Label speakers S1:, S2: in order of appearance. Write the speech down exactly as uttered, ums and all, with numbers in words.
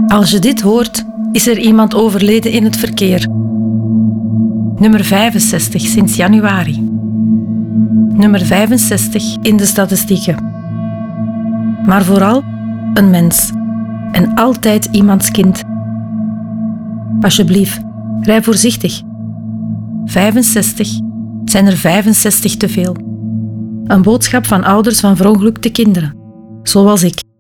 S1: Als je dit hoort, is er iemand overleden in het verkeer. Nummer vijfenzestig sinds januari. Nummer vijfenzestig in de statistieken. Maar vooral een mens. En altijd iemands kind. Alsjeblieft, rij voorzichtig. vijfenzestig zijn er vijfenzestig te veel. Een boodschap van ouders van verongelukte kinderen, zoals ik.